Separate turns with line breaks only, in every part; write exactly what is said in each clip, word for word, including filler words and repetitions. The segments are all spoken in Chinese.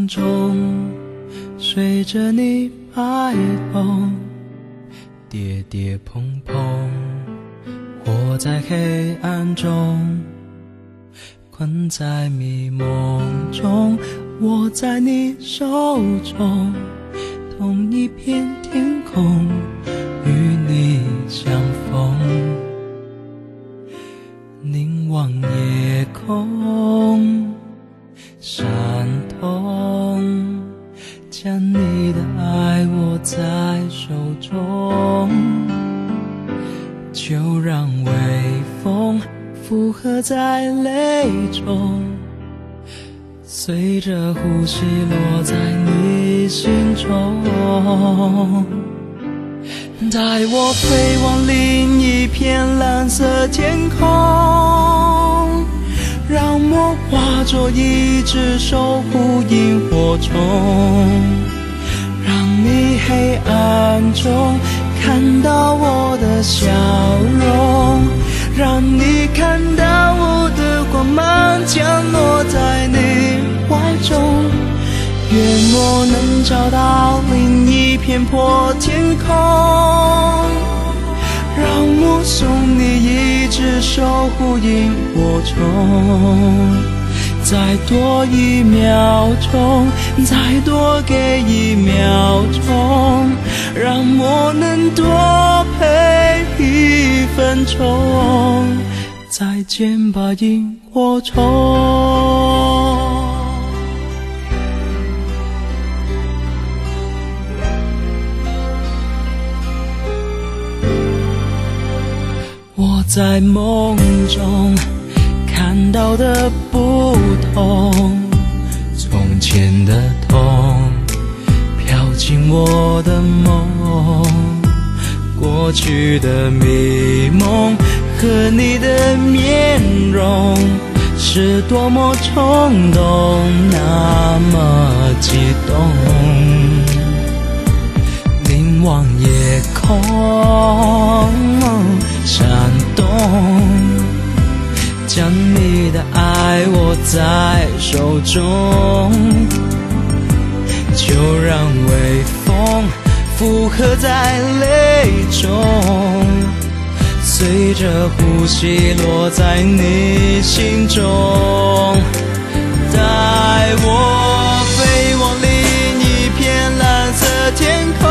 梦中，随着你摆动，跌跌碰碰，活在黑暗中，困在迷梦中，握在你手中，同一片天空，与你相逢。凝望夜空，闪动，将你的爱握在手中，就让微风附和在泪中，随着呼吸落在你心中，带我飞往另一片蓝色天空，让我化作一只守护萤火虫，让你黑暗中看到我的笑容，让你看到我的光芒降落在你怀中，愿我能找到另一片破天空，让我送你一只守护萤火虫，再多一秒钟，再多给一秒钟，让我能多陪一分钟，再见吧萤火虫。我在梦中看到的不同，从前的痛飘进我的梦，过去的迷梦和你的面容是多么冲动，那么激动。凝望夜空，闪动，将你的爱握在手中，就让微风附和在泪中，随着呼吸落在你心中，带我飞往另一片蓝色天空，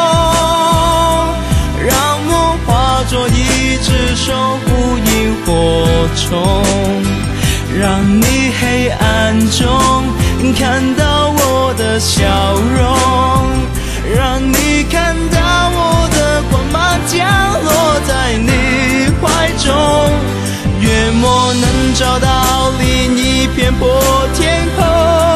让我化作一只守护萤火虫，让你黑暗中看到我的笑容，让你看到我的光芒降落在你怀中，愿我能找到另一片破天空，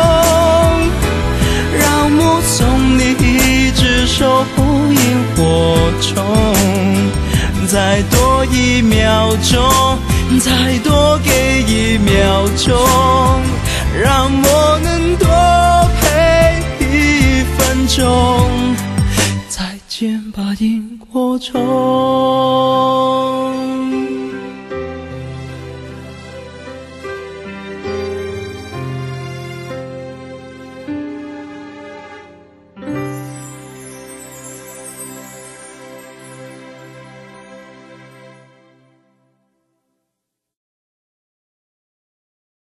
让我送你一只守护萤火虫，再多一秒钟，再多给一秒钟，让我能多陪一分钟，再见吧萤火虫。